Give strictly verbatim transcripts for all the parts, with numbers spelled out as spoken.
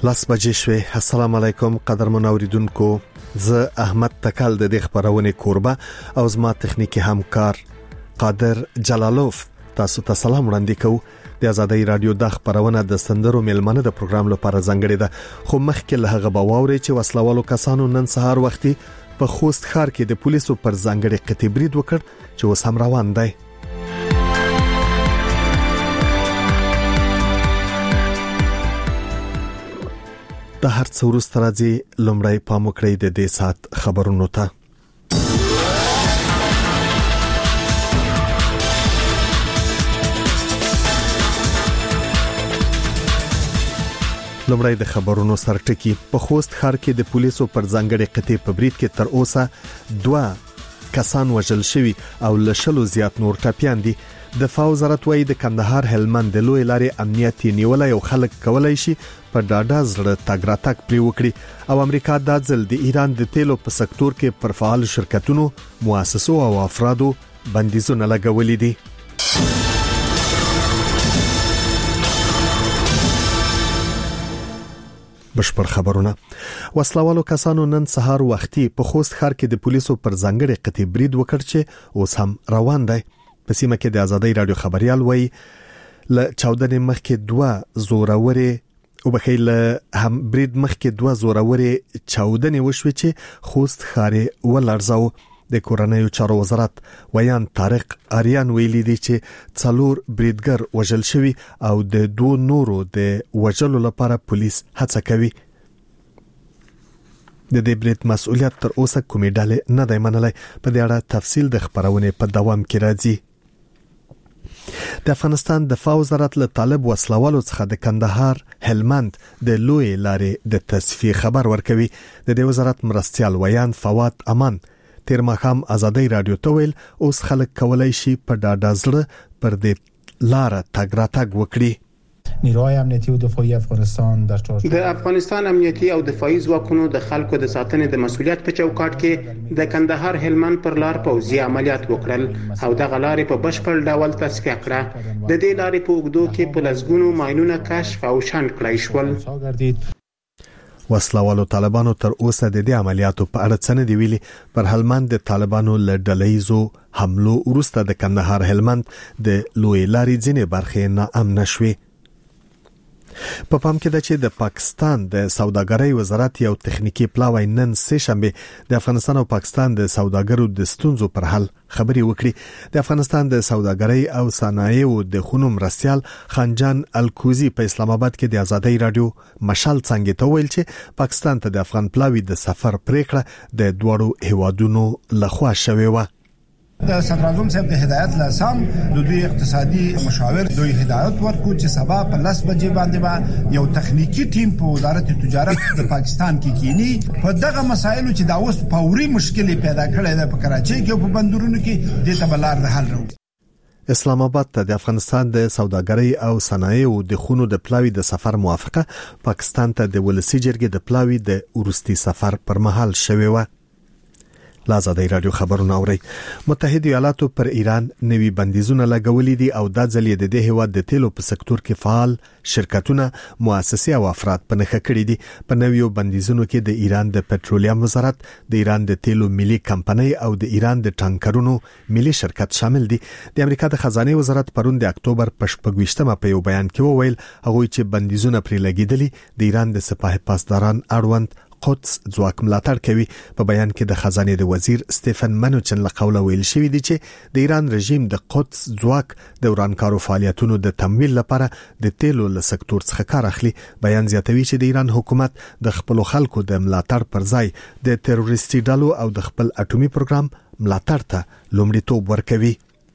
لاس بجې شوي. السلام علیکم قدرمن اوریدونکو، زه احمد تکل د دې خبرونه کوربه او زما تخنیکی همکار قادر جلالوف تاسو ته سلام وړاندې کوم. د آزادۍ رادیو د خبرونه د سندرو ملمنه د پروګرام لپاره ځانګړې ده، خو مخکې له هغه بواوري چې وسلوالو کسانو نن سهار وختي په خوست ښار کې د پولیسو پر ځانګړي قطعي برید وکړ چې اوس هم روان دی. د هر څه وروسته راځي، لومړی پام وکړئ د دې سات خبرونو ته. لومړی د خبرونو سرټکی. په خوست ښار کې د پولیسو پر ځانګړي قطعي په برید کې تر اوسه دوه کسان وژل شوي او له شلو زیات نور ټپیان دي. دفاع وزارت وايي د کندهار هلمند د لوی لارې امنیت نیولای او خلک کولای شي په ډاډه زړه تګ راتګ پرې وکړي، او امریکا د ځل د ایران د تیلو په سکتور کې پر فعال شرکتونو، مؤسسو او افرادو بندیزونه لګولې دي. بشپړ خبرونه. وسلوالو کسانو نن سهار وختي په خوست ښار کې د پولیسو پر ځانګړي قطعي برید وکړ چې اوس هم روان دی. په سیمه کې د آزادۍ رادیو خبريال وایي ل چاودنې مخکې دوه زوروري او بخیل هم برید مخکې دوه زوروري چاودنې وشوي چې خوست ښار ولړزاو. د کورنیو چارو وزارت ویان طارق اریان ویلي دی چې څلور بریدګر وژل شوي او د دوه نورو د وژلو لپاره پولیس هڅه کوي. د دې برید مسؤلیت تر اوسه کومې ډلې نه دی منلای. په دې اړه تفصیل د خبرونه په دوام کې راځي. د افغانستان دفاع وزارت له طالب وسلوالو څخه د کندهار هلمند د لوی لارې د تصفیه خبر ورکوي. د دې وزارت مرستيال ویان فواد امان تیر ماښام آزادۍ رادیو ته ویل اوس خلک کولای شي په ډاډه زړه پر دې لار تګ راتګ وکړي. نیروهای امنیتی او دفاعی افغانستان در چارچوب د افغانستان امنیتی او دفاعي ځواکونو د خلکو د ساتنې د مسولیت په چوکاټ کې د کندهار هلمند پر لار پوځي عملیات وکړل او د غلارې په بشپړ ډول تصفیه کړه. د دې لارې په اوږدو کې په لسګونو ماینونه کشف او شنډ کړای شول. وسلوالو طالبانو تر اوسه د دې عملیاتو په اړه څه نه دی ویلي. پر هلمند د طالبانو له ډلهیزو حملو وروسته د کندهار هلمند د لوی لارې ځینې برخې ناامنه شوې. په پام کې ده چې د پاکستان د سوداګرۍ وزارت یو تخنیکی پلاوی نن سه شنبه د افغانستان او پاکستان د سوداګرو د ستونزو پر حل خبري وکړي. د افغانستان د سوداګرۍ او صنایعو د خونو مرستيال خانجان الکوزی په اسلام آباد کې د آزادۍ رادیو مشال څنګه ته ویل چې پاکستان ته د افغان پلاوی د سفر پریکړه د دوړو هوادونو لخوا شوې و. د صدراعظم صاحب د هدایت لاسام د دوی اقتصادي مشاور دوی هدایت ورکو چې سبا په لاس بجې باندې با یو تخنیکی ټیم په وزارت تجارت د پاکستان کې کینی په دغه مسایلو چې دا اوس فوري مشکلې پیدا کړې ده په کراچۍ کې او په بندرونو کې د تبلار د حل راوړي. اسلام آباد ته د افغانستان د سوداګرۍ او صنایعو د خونو د پلاوی د سفر موافقه پاکستان ته د ولسی جرګې د پلاوی د ورستي سفر پر مهال شوې و. لازادۍ رادیو خبرونه اوري. متحده ایالاتو پر ایران نوي بندیزونه لګولې دي او د ځلې د دې هیواد د تیلو په سکتور کې فعال شرکتونه، مؤسسې او افراد په نخښه کړي دي. په نویو بندیزونو کې د ایران د پټرولیم وزارت، د ایران د تیلو ملي کمپنۍ او د ایران د ټانکرونو ملي شرکت شامل دي. د امریکا د خزانه وزارت پرون د اکتوبر په شپږویشتمه په یو بیان کې وویل هغه چې بندیزونه پرې لګیدلي د ایران د سپاه پاسداران اړوند قدس ځواک ملاتړ کوي. په بیان کې د خزانه د وزیر سټيفن منوچن له قوله ویل شوی دی چې د ایران رژیم د قدس ځواک د ورانکارو فعالیتونو د تمویل لپاره د تیلو له سکتور څخه کار اخلي. بیان زیاتوي چې د ایران حکومت د خپل خلکو د ملاتړ پر ځای د تروریستي ډلو او د خپل اټومي پروګرام ملاتړ ته لومړیتوب ورکوي.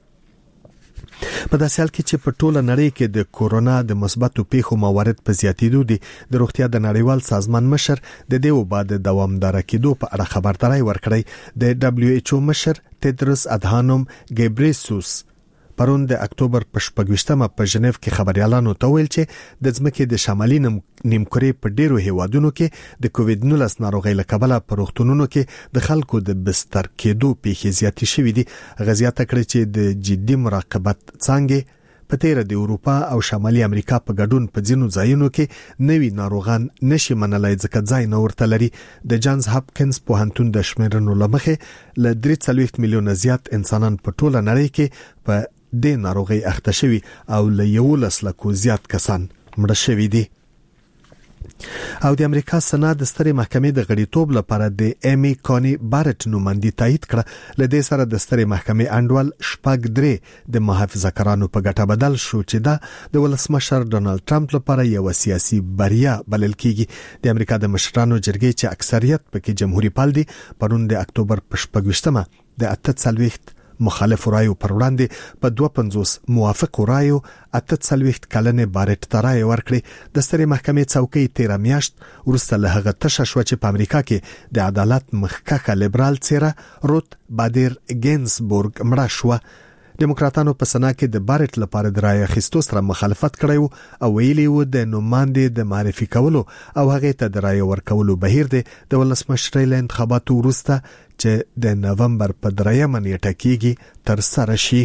په داسې حال کې چې په ټوله نړۍ کې د کورونا د مثبتو پیښو موارد په زیاتېدو دي، د روغتیا د نړیوال سازمان مشر د دې وبا د دوامداره کېدو په اړه خبرداري ورکړې. د دبليو ایچ او مشر تدرس ادهانوم ګیبریسوس پرون د اکتوبر په شپږویشتمه په ژنیف کې خبريالانو ته ویل چې د ځمکې د شمالي نیمکرې په ډیرو هیوادونو کې د کووډ نولس ناروغۍ له کبله په روغتونونو کې د خلکو د بستر کېدو پیښې زیاتې شوې دي. غزيات کړي چې د جدي مراقبت څنګه په تیر د اروپا او شمالي امریکا په ګډون په ځینو ځایونو کې نوي ناروغان نشي منلای ځکه ځای نه ورته لري. د جانز هاپکینز پوهنتون د شمیرنو لمخه ل درې څلوېښت میلیونه زیات انسانان په ټوله نړۍ کې په دې ناروغي اخته شوي او له یولس لکو زیات کسان مړه شوي دي. او د امریکا سنا د سترې محکمې د غړیتوب لپاره د ایمی کانی بارټ نوماندي تایید کړه. لدې سره د سترې محکمې انډول شپږ درې د محافظه کارانو په ګټه بدل شو چې دا د ولسمشر ډونالد ټرمپ لپاره یو سیاسي بریا بلل کیږي. د امریکا د مشرانو جرګې چې اکثریت پکې جمهوریت پال دي پرون د اکتوبر په شپږ د اته څلوېښت مخالف رایو پر وړاندې په دوه پنځوس موافق رایو اته څلوېښت کلنې بارټ ترای ورکړي. د سترې محکمې څوکۍ تیر میاشت ورسته له هغه تشه شو چې په امریکا کې د عدالت مخکښه لیبرال څیره روت بادر ګینزبورګ مړه شو. دیموکراتانو په سنا کې د بارټ لپاره د رای اخیستو سره مخالفت کړی او ویلي و د نوماندې د معرفي کولو او هغه ته د رای ورکولو بهیر دی د ولسمشرۍ له انتخاباتو وروسته چې د نومبر په دریمه نیټه کېږي تر سره شي.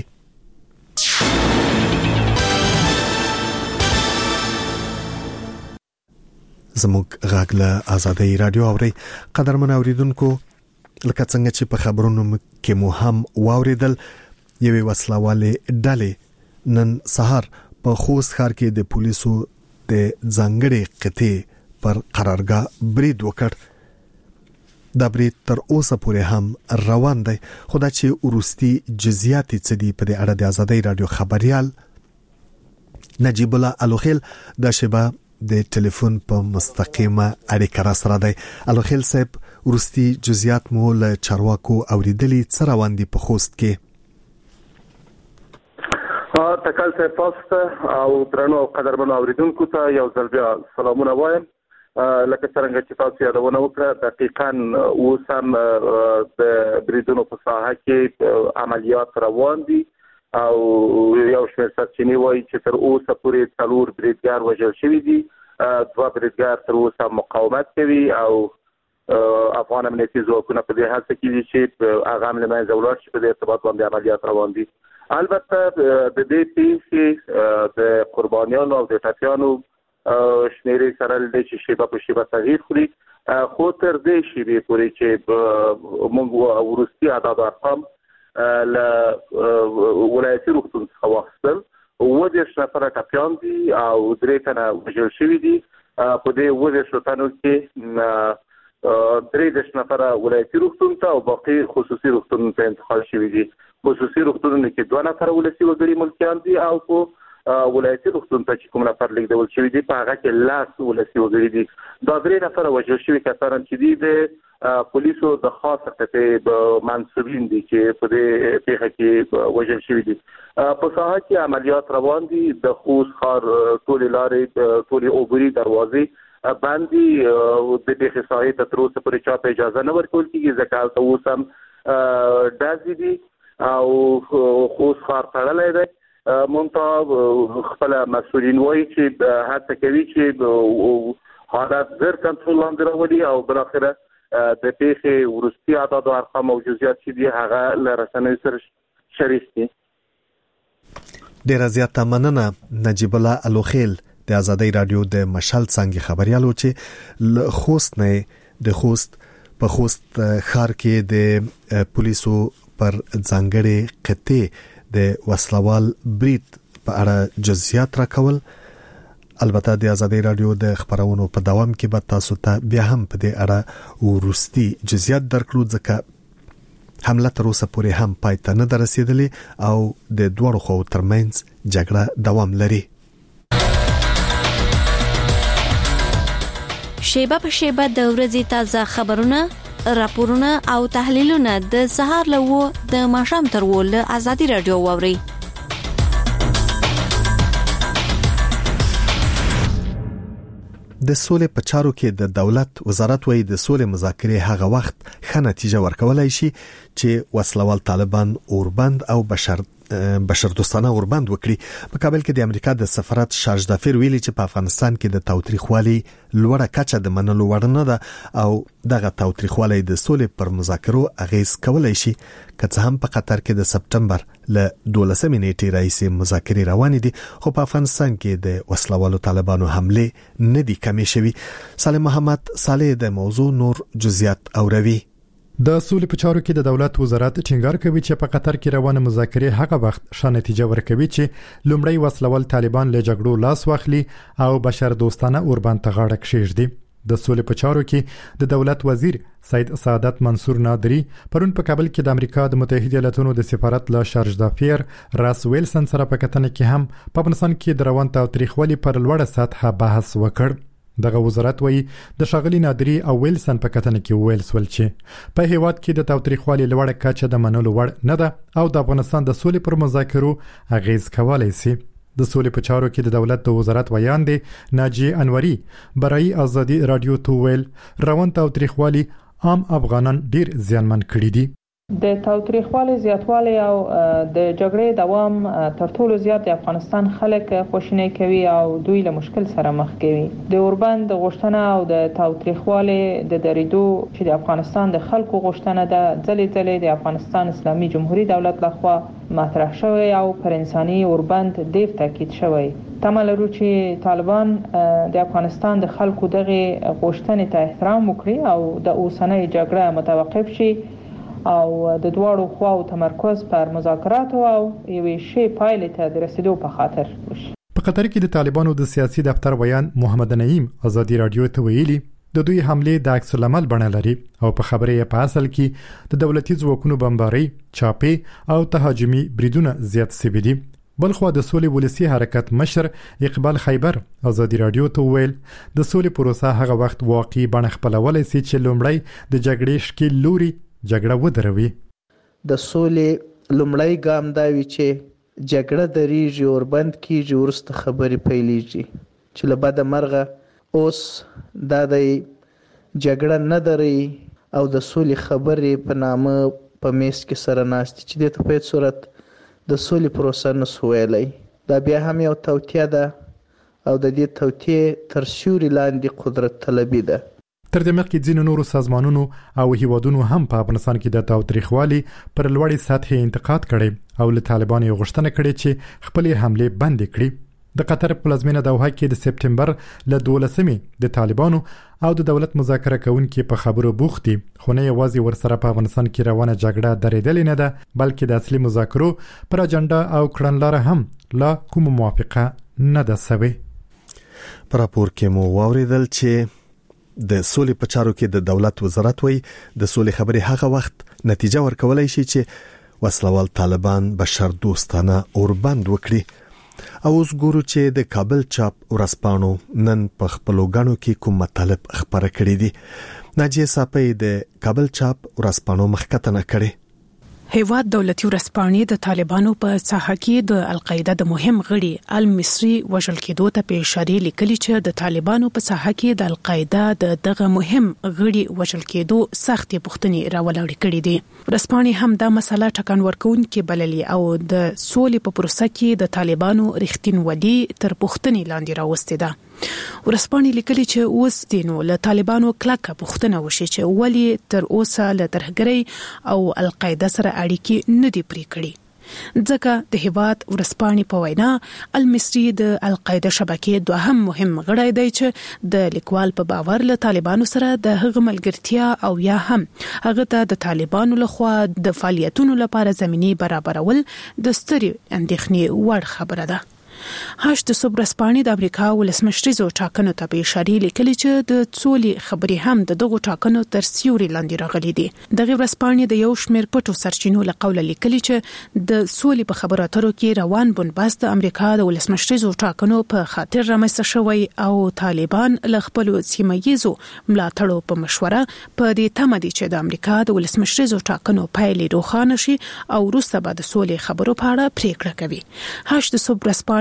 زموږ غږ له آزادۍ رادیو اوري. قدرمن اوریدونکو، لکه څنګه چې په خبرونو کې مو هم واوریدل، یوې وسلوالې ډلې نن سهار په خوست ښار کې د پولیسو د ځانګړي قطعې پر قرارګاه برید وکړ. دا برید تر اوسه پورې هم روان دی، خو دا چې وروستي جزئیات څه دي په دې اړه د آزادۍ رادیو خبريال نجیب الله الوخیل د شبا د ټلیفون په مستقیمه اړیکه را سره دی. الوخیل صاحب، وروستي جزئیات مو له چارواکو اوریدلي، څه روان دي په خوست کې؟ تکل صاحب تاسو او درنو قدرمنو اوریدونکو ته یو ځل بیا سلامونه وایم. لکه څنګه چې تاسو یادونه وکړه، دقیقاً اوس هم د بریدونو په ساحه کې عملیات روان دي او یو شمېر سرچینې وایي چې تر اوسه پورې څلور بریدګر وژل شوي دي، دوه بریدګر تر اوسه مقاومت کوي او افغان امنیتي ځواکونه په دې هڅه کې دي چې هغه هم له منځه ولاړ شي. په دې ارتباط باندې عملیات روان دي. البته د دې پیښې د قربانیانو او د ټپیانو شمیرې سره د چې شیبه په شیبه تغییر خوري، خو تر دې شیبې پورې چې موږ وروستي اعداد او ارقام له ولایتي روغتون څخه واخیستل، اووه دېرش نفره ټپیان دي او درې تنه وژل شوي دي. په دې اووه دېرشو تنو کې درې دېرش نفره ولایتي روغتون ته او باقي خصوصي روغتون ته انتقال شوي دي. خصوصي روغتونونو کې دوه نفره ولسي وګړي ملکیان دي او په ولایتي روغتون ته چې کوم نفر لیږدول شوي دي په هغه کې لس ولسي وګړي دي. دا درې نفره وژل شوي کسان چې دي د پولیسو د خاصه قطعې منصوبین دي چې په دې پیښه کې وژل شوي دي. په ساحه کې عملیات روان دي. د خوست ښار ټولې لارې، ټولې عبوري دروازې باندې د پیښې ساحې ته تر اوسه پورې چاته اجازه نه ورکول کېږي ځکه هلته اوس هم ډزې دي او خوست ښار تړلی دی. منتها خپل مسؤلین وایي چې هڅه کوي چې حالت زر کنټرول لاندې راولي او بالاخره د پیښې وروستي اعداد او ارقام او جزئیات چې دي هغه له رسنیو سره شریک دي. ډیره زیاته مننه نجیب الله الوخیل د آزادۍ رادیو د مشال څنګه خبريالو چې خوست نه د خوست په خوست ښار کې د پولیسو پر ځانګړي قطعې د وسلوال برید په اړه جزئیات راکول. البته د آزادۍ رادیو د خبرونو په دوام کې به تاسو ته بیا هم په دې اړه ورستي جزئیات درکړو ځکه حمله تر اوسه پورې هم پای ته نه رسیدلې او د دوړو خو ترمنځ جګړه دوام لري. شیبه په شیبه د ورځې تازه خبرونه، راپورونه او تحلیلونه د سهار له و د ماښام تر و له آزادۍ رادیو واوري. د سولې په چارو کې د دولت وزارت وایي د سولې مذاکرې هغه وخت ښه نتیجه ورکولای شي چې وسلوال طالبان اوربند او بشر بشردوستانه اوربند وکړي. په کابل کې د امریکا د سفارت شارج دافیر ویلي چې په افغانستان کې د تاوتریخوالي لوړه کچه د منلو وړ نه ده او دغه تاوتریخوالي د سولې پر مذاکرو اغیز کولای شي، که څه هم په قطر کې د سپټمبر له دولسمې نیټې راهیسې مذاکرې روانې دي، خو په افغانستان کې د وسلوالو طالبانو حمله نه دي کمې شوي. سالم محمد صالح د موضوع نور جزئیات اوروي. د سولې په چارو کې د دولت وزارت ټینګار کوي چې په قطر کې روانه مذاکرې هغه وخت ښه نتیجه ورکوي چې لومړی وسلوال طالبان له جګړو لاس واخلي او بشر دوستانه اوربند ته غاړه کښیږدي. د سولې په چارو کې د دولت وزیر سید سعادت منصور نادری پرون په کابل کې د امریکا د متحده ایالاتونو د سفارت له شارج دافیر راس ویلسن سره په کتنه کې هم په افغانستان کې د روان تاوتریخوالي پر لوړه سطحه بحث وکړ. دغه وزارت وایي د ښاغلي نادری او ویلسن په کتنه کې ویل سول چې په هیواد کې د تاوتریخوالي لوړه کچه د منلو وړ نه ده او د افغانستان د سولې پر مذاکرو اغیز کولای شي. د سولې په چارو کې د دولت د وزارت ویان دی ناجی انوري برای ازادي رادیو تو ویل روان تاوتریخوالي عام افغانان ډیر زیانمن کړي دي. د تاوتریخوالي زیاتوالی او د جګړې دوام تر ټولو زیات د افغانستان خلک خوشینه کوي او دوی له مشکل سره مخ کوي. د اوربند غوښتنه او د تاوتریخوالي د درېدو چې د افغانستان د خلکو غوښتنه ده ځلې ځلې د افغانستان اسلامي جمهوریت دولت لخوا مطرح شوی او پر انساني اوربند ډیر تاکید شوی. تمه لرو چې طالبان د افغانستان د خلکو دغه غوښتنې ته احترام وکړي او د اوسنۍ جګړه متوقف شي او د دواړو خواو تمرکز پر مذاکراتو او یوې شی پایلې ته د رسیدو په خاطر وشي. په قطر کې د طالبانو د سیاسي دفتر ویان محمد نعیم ازادي رادیو ته ویلي د دوی حمله د عکس العمل بڼه لري او په خبرې په اصل کې د دولتي ځواکونو بمباري، چاپې او تهاجمي بریدونه زیات سوي دي. بلخو د سولې ولسی حرکت مشر اقبال خیبر ازادي رادیو ته ویل د سولې پروسه هغه وخت واقعي بڼه خپلولای شي چې لومړی د جګړې شکل لوري جګړه ودروي. د سولې لومړی ګام دا وی چې جګړه دریږي او بند کیږي ورسته خبرې پیلېږي چې له بده مرغه اوس دا د جګړه نه دري او د سولې خبرې په نامه په میس کې سره ناست چې د په صورت د سولې پروسه نسو ویلای. دا بیا هم یو توطیه ده او د دې توطیه تر سیوري لاندې قدرت طلبي ده. تر دې مخکې ځینو نورو سازمانونو او هیوادونو هم په افغانستان کې د تاوتریخوالي پر لوړې سطحې انتقاد کړي او له طالبانو غوښتنه کړې چې خپل حمله بند کړي. د قطر پلازمینه دوحه کې د سپټمبر له دولسمې د طالبانو او د دولت مذاکره کوونکي په خبرو بوخت دي، خو نه یوازې ورسره په افغانستان کې روانه جګړه درېدلې نه ده بلکې د اصلي مذاکرو پر اجنډا او کړنلاره هم لا کوم موافقه نه ده سوي. پر راپور کې مو واوریدل چې د سولې په چارو کې د دولت وزارت وایي د سولې خبرې هغه وخت نتیجه ورکولای شي چې وسلوال طالبان بشر دوستانه اوربند وکړي. او اوس ګورو چې د کابل چاپ ورسپانو نن په خپلو غاڼو کې کوم مطالب خبره کړې دي. ناجیه صاحب د کابل چاپ ورسپانو مخکته نه کړي. هیواد دولتي ورسپانې د طالبانو په ساحه کې د القاعده د مهم غړي المصری وژل کېدو ته په اشاره لیکلي چې د طالبانو په ساحه کې د القاعده د دغه مهم غړي وژل کېدو سختې پوښتنې راولړې کړې دي. ورسپانې هم دا مسله ټکان ورکوونکې بللي او د سولې په پروسه کې د طالبانو رښتینولي تر پوښتنې لاندې راوستې ده. ورسپانې لیکلي چې اوس دینو له طالبانو کلکه پوښتنه وشي چې ولی تر اوسه له ترهګرۍ او القاعده سره اړیکې نه دي پرې کړې. ځکه د هیواد ورسپانې په وینا المصری د القاعده شبکې دوهم مهم غړی دی چې د لیکوال په باور له طالبانو سره د هغه ملګرتیا او یا هم هغه ته د طالبانو لخوا د فعالیتونو لپاره زمینه برابرول د سترې اندېښنې وړ خبره ده. هاش د صبح رسپانې د امریکا ولسمشریزو ټاکنو ته په اشاره لیکلي چې د سولې خبرې هم د دغو ټاکنو تر سیوري لاندې راغلي دي. دغه رسپانې د یو شمېر پټو سرچینو له قوله لیکلي چې د سولې په خبرو اترو کې روان بنبست د امریکا د ولسمشریزو ټاکنو په خاطر رامنځته شوی او طالبان له خپل سیمه‌ییزو ملاتړو په مشوره په دې تمه دي چې د امریکا د ولسمشریزو ټاکنو پایلې روښانه شي او وروسته به د سولې خبرو په اړه پریکړه کوي. هاش د صبح رسپانې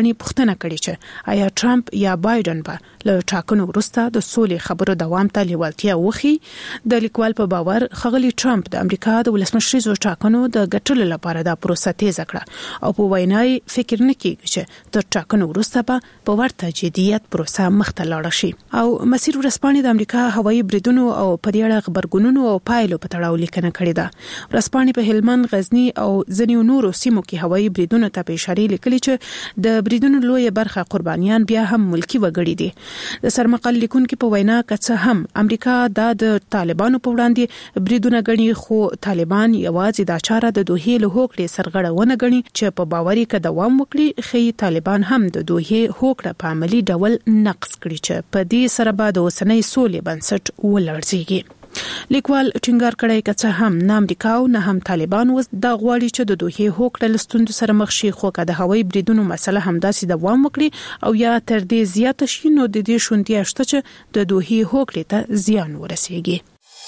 رسپانې پوښتنه کړې چې آیا ټرمپ یا بایدن به له ټاکنو وروسته د سولې خبرو دوام ته لیوالتیا وخی. د لیکوال په باور ښاغلي ټرمپ د امریکا د ولسمشریزو ټاکنو د ګټلو لپاره د پروسه تیز کړه او په وینای فکر نه کیږي چې تر ټاکنو وروسته به په ورته جديت پروسه مخته لاړه شي. او مسیر ورسپانې د امریکا هوایي بریدونو او په دې اړه خبرګونونو او پایلو په تړاو لیکنه کړې ده. ورسپانې په هلمند، غزنی او ځینو نورو سیمو کې هوایي بریدونو ته په اشاره لیکلي چې د بریدونو لوی برخه قربانیان بیا هم ملکی وګړي دي. د سرمقال لیکونکو په وینا کڅه هم امریکا د طالبانو په وړاندې بریدونه غني، خو طالبان یوازې د چاره د دوه له هوکړې سرغړونه غني چې په باوري کې دوام وکړي. خي طالبان هم د دوه هوکړه په عملی ډول نقض کړي چې په دې سره به د اوسنۍ سولې بنسټ ولړزيږي. لیکوال ټینګار کړی چې هم نه امریکا او نه هم طالبان وس د غواړي چې د دوه هوکړه لستوند سره مخ شي، خو که د هوایي بریدونو مسله هم داسې دوام وکړي او یا تر دې زیات شي نو د دې شونډې شته چې د دوه هوکړې ته زیان ورسیږي.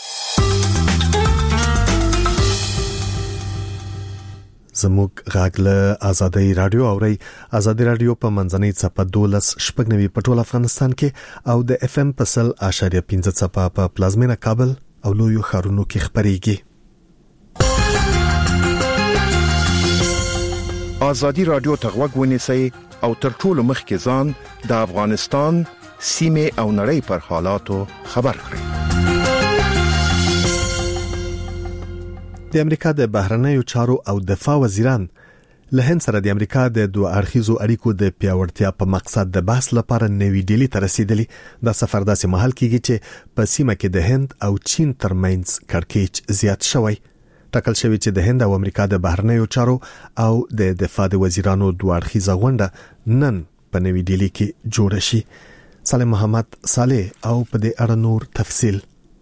زموږ غاګله آزادۍ رادیو اوري آزادۍ رادیو په منځنۍ صفه دولس شپږنوي په ټول افغانستان کې او د اف ام پسل اشاریه پنځه صفه په پلازمینه کابل او لویو ښارونو کې خبريږي. آزادۍ رادیو تغوږ ونیسئ او تر ټولو مخکې ځان د افغانستان سیمه او نړۍ پر حالاتو خبر کړئ. د امریکا د بهرنیو چارو او دفاع وزیران له هند سره د امریکا د دوه اړخیزو اړیکو د پیاوړتیا په مقصد د بحث لپاره نوې ډیلی ته رسیدلی. د سفر داسې مهال کېږي چې په سیمه کې د هند او چین ترمنځ کړکېچ زیات شوی. ټاکل شوی چې د هند او امریکا د بهرنیو چارو او د دفاع د وزیرانو دوه اړخیزه غونډه نن په نوې ډیلی کې جوړه شي. سالم محمد صالح او په دې اړه نور تفصیل.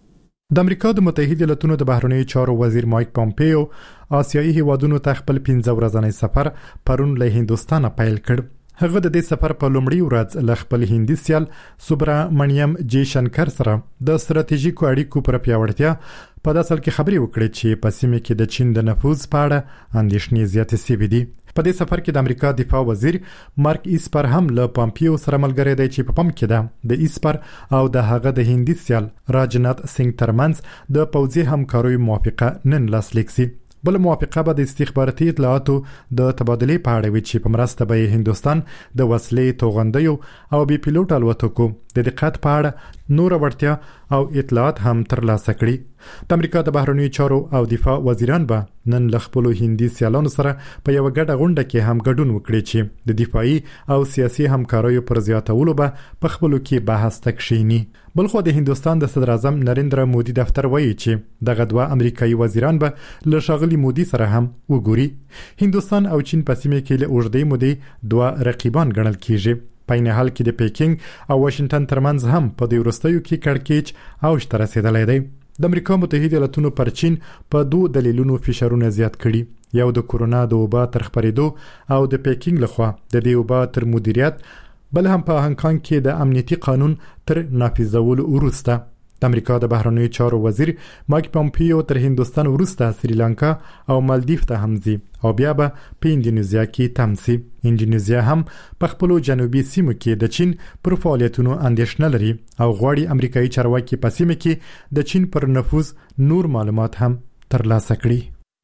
د امریکا د متحده ایالاتونو د بهرنیو چارو وزیر مایک پامپیو آسیایي هیوادونو ته خپل پنځه ورځنی سفر پرون له هندستان پیل کړ. هغه د دې سفر په لومړي ورځ له خپل هندي سیال سوبرامنیم جی شنکر سره د ستراتیژیکو اړیکو پر پیاوړتیا په داسل کې خبري وکړي چې په سیمه کې د چین د نفوذ په اړه اندېښنې زیاتې شوې دي. په دې سفر کې د امریکا دفاع وزیر مارک ایسپر هم له پامپیو سره ملګری دی چې په پم کې ده. د ایسپر او د هغه د هندي سیال راجنات سنگ ترمنځ د پوځي همکارۍ موافقه نن لاسلیک شي. بل موافقه به د استخباراتي اطلاعاتو د تبادلې په اړه وي چې په مرسته به هندستان د وسلې توغندیو او بي پيلوټ الوتکو د دقت په اړه نور ورتیا او اطلاعات هم ترلاسه کړي. د امریکا د بهرنیو چارو او دفاع وزیران به نن له خپل هندي سیالانو سره په یو غټه غونډه کې هم ګډون وکړي چې د دفاعي او سیاسي همکاریو پر زیاتولو به په خپل کې بحث تکشيني. بلخو د هندستان د صدر اعظم نریندرا مودي دفتر وایي چې دغه دوه امریکایي وزیران به له شاغلي مودي سره هم وګوري. هندستان او چین په سیمه کې له اوږدې مودې دوه رقیبان ګڼل کیږي. په نه حال کې د پیکینګ او واشنگټن ترمنځ هم په دې ورستیو کې کړکېچ او شتر رسیدلای دی. د امریکا متحده ایالاتونو پر چین په دوه دلیلونو فشارونه زیات کړي. یو د کورونا د وبا تر خپرېدو او د پیکینګ لخوا د دې وبا تر مدیریت، بل هم په هانګ کانګ کې د امنیتي قانون تر نافذولو وروسته. د امریکا د بهرنیو چارو وزیر مایک پامپیو تر هندستان وروسته سریلانکا او مالدیف ته هم ځي او بیا به په اندونیزیا کې تمسي. اندونیزیا هم په خپل جنوبي سیمو کې د چین پر فعالیتونو اندېښنه لري او غواړي امریکایي چارواکي په سیمه کې د چین پر نفوذ نور معلومات هم ترلاسه کړي.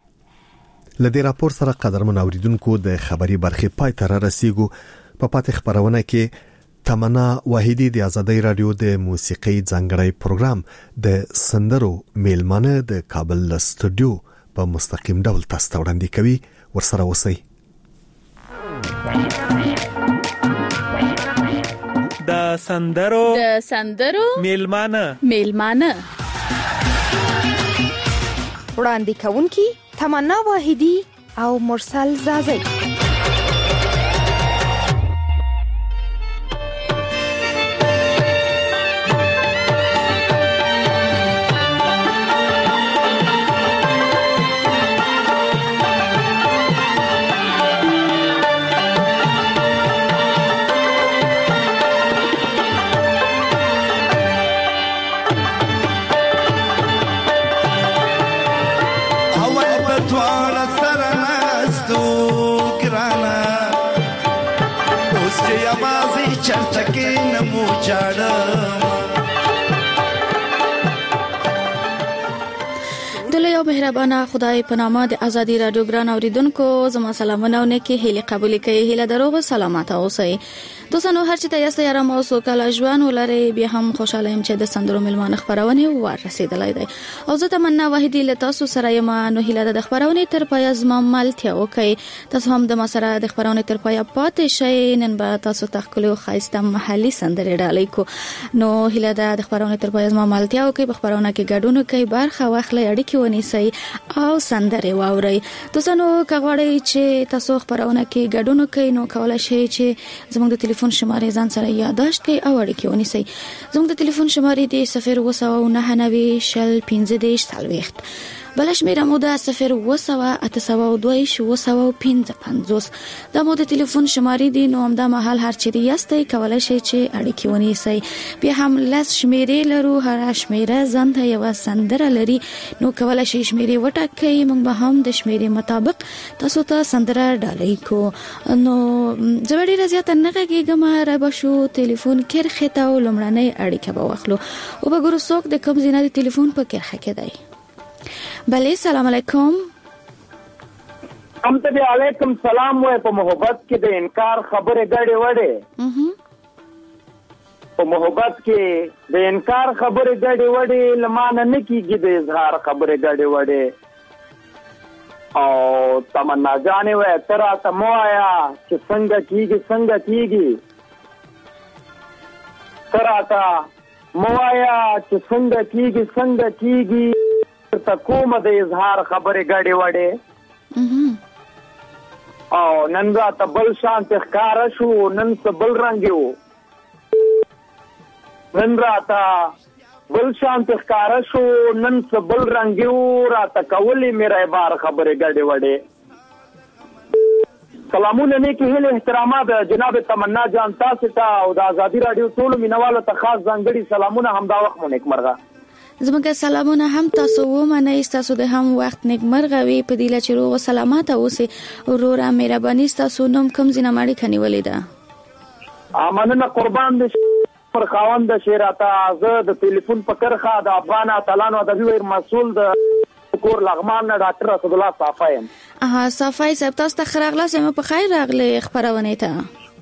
لدې راپور سره قدرمن اوریدونکو د خبري برخې پای ته رسیدو. په پاتې خبرونه کې تمنا واحدی د آزادۍ رادیو د موسیقي ځانګړی پروګرام د سندرو میلمانه د کابل استودیو په مستقیم ډول تاسو ته وړاندې کوي. ورسره اوسئ. د سندرو د سندرو میلمانه میلمانه وړاندې کوونکی تمنا واحدی او مرسل زازی. اول بتوانا سرناستو او مهربانه خدای په نامه د ازادي رادیو ګران اوریدونکو زما سلامونه او نیکی هیله قبول کړئ. هیله دروغ سلامات اوسئ. دوستانو هر چې تاسو یې را موسو کله ژوند ولري بیا هم خوشاله يم چې د سندرو ملمان خبرونه ور رسیدلای دی. او زه تمنا وحیدی له تاسو سره یم. نو هیله د خبرونه تر پای زما ملتیا وکي. تاسو هم د ما سره د خبرونه تر پای پاتې شئ. نن به تاسو تخکلو خایسته محلي سندرې ډالۍ کو. نو هیله د خبرونه تر پای زما ملتیا وکي. په خبرونه کې ګډون کوي برخه واخلې اړیکې ونیسئ او سندرې واورئ. دوستانو کغواړئ چې تاسو خبرونه کې ګډون کوي نو کولای شئ چې زموږ د ټلیفون شماره ځان سره یاداشت کړئ او اړیکې ونیسئ. زموږ د ټلیفون شماره دی صفر اووه سوه نهه نوي شل پنځه دېرش څلوېښت. بل شمیره مو ده صفر اووه سوه اته سوه دوه اووه سوه پنځه پنځوس. دا مو د ټلیفون شماره دی. نو همدا مهال هر چیرې یاستئ کولای شئ چې اړیکې ونیسئ. بیا هم لس شمیرې لرو. هر شمیره ځان ته یوه سندره لري. نو کولای شئ شمیرې وټاکئ. موږ به هم د شمیرې مطابق تاسو ته سندره ډالۍ کو. نو زه ډېره زیاته نه غږیږم. را به شو ټلیفون کرښې ته او لومړنۍ اړیکه به واخلو. وبګورو څوک د کوم ځای نه د ټلیفون په کرښه کې دی. بله سلام علیکم. هم ته علیکم سلام وای. په محبت کې د انکار خبره غړې وړې په محبت کې د انکار خبره غړې وړې لمانه نه کیږي د اظهار خبره غړې وړې. او تمنا جانې وای ترا تموایا چې څنګه کیږي څنګه کیږي ترا تا موایا چې څنګه کیږي څنګه کیږي ته کومه د اظهار خبره غړې وړې. او نن را ته بل شان ښکارا شو. نن څه بل رنګ یو. نن را ته بل شان ښکارا شو. نن څه بل رنګ یو. را ته کولې میرا بار خبره غړې وړې. سلامونه نیکی هیله احترامات جناب تمنا جان تاسو ته او د ازادي رادیو ټول مینوالو ته خاص ځانګړي سلامونه. همدا وخت مو نیکمرغه. زموږ سلامونه هم تاسو ومنئ. تاسو د هم وخت نیکمرغه وي. په دې لچ روغ سلامات اوسئ. وروره مهرباني تاسو نوم کوم ځینه ماړي کنيولې ده. امنه قربان دې پر خاوند شیراته. زه د ټلیفون په کرخه د افغان اتلانو د ویر مسول د کور لغمان ډاکټر اسد الله صافایم. اها صافای صاحب تاسو ته خراغله سم په خیر راغله خبرونه ته.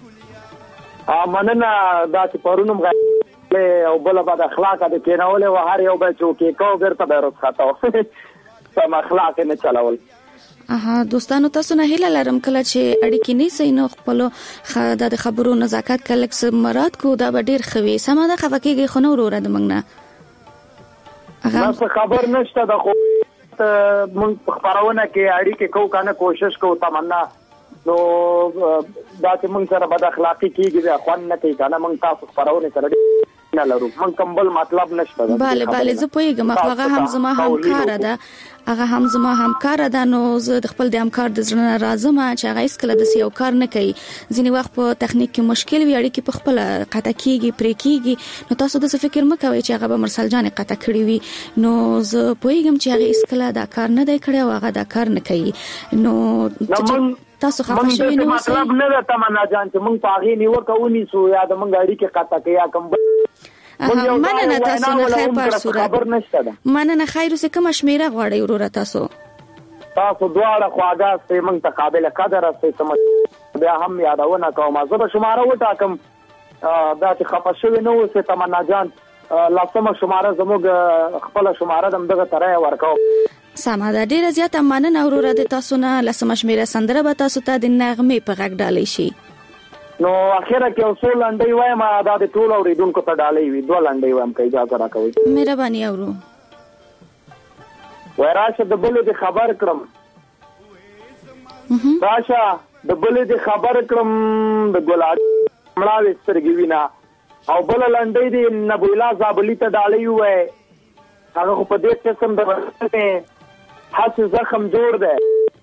امنه دا چې پرونم او بل بعد اخلاق د کینول او هر یو بچو کې کو ګرته بیرته خاطو سم اخلاق نه چلاول. اها دوستانو تاسو نه هیله لرم کله چې اړیکې نه سینو خپل خدای د خبرو نزاکت کله څه مراد کو دا ډیر خوي. سم ده خفکیږي خو نو وروره د موږ نه هغه خبر نشته. د خو موږ خبرونه کې اړیکې کو کنه کوشش کو تمنا. نو دا چې موږ سره بد اخلاقی کیږي خوان نه کوي کنه. موږ تاسو خبرونه سره نه لرو. موږ کوم بل مطلب نشته. bale bale زه پوهیږم هغه هم زما همکار ده. هغه هم زما همکار ده. نو زه د خپل د همکار د زړه راځم چې هغه هیڅ کله د سیو کار نه کوي. ځینې وخت په تخنیک کې مشکل وي اړیکې په خپل قطع کیږي پرې کیږي. نو تاسو د څه فکر مکوئ چې هغه به مرسل جان قطع کړی وي. نو زه پوهیږم چې هغه هیڅ کله دا کار نه دی کړی او هغه دا کار نه کوي. نو تاسو خفه شوئ نو مطلب نه ده تمنا جان چې موږ پاغي نیو کوونی سو یا د موږ اړیکې قطع کیا کوم. مننه تاسو نه خیر پر صورت مننه خیر اوسه کوم شمیره غواړی وروره تاسو تاسو دواړه خواږه سه موږ ته قابل قدر سه سم بیا هم یادونه کوم. زه به شماره وټاکم دا چې خفه شوی نو سه تمنا جان لاسمه شماره زموږ خپل شماره دغه ترای ورکاو. سمه ده ډیره زیاته مننه وروره د تاسو نه. لاسمه شمیره سندره به تاسو ته د نغمه په غږ ډالۍ شي. نو اخیره کې اصول لنډي وایم دا د ټول اوریدونکو ته ډالۍ وي. دوه لنډي وایم که اجازه راکوي. مهرباني اورو. وراشه د بل د خبر کړم. راشه د بل د خبر کړم د ګلاد مړاوي سترګې وینا. او بل لنډي د نبولا زابلی ته ډالۍ وای. هغه په دې قسم د ورته حس زخم جوړ دی.